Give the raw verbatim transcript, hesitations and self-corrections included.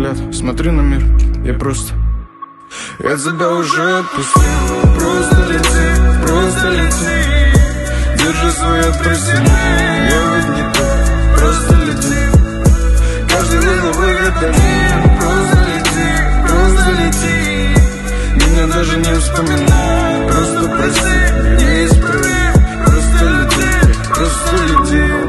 взгляд, смотрю на мир, я просто... Я тебя уже отпустил. Просто лети, просто лети. Держи свой отпуск сильнее. Я ведь не так, просто лети. Каждый день новый витамин. Просто лети, просто лети. Меня даже не вспоминай. Просто прости, не исправи. Просто лети, просто лети.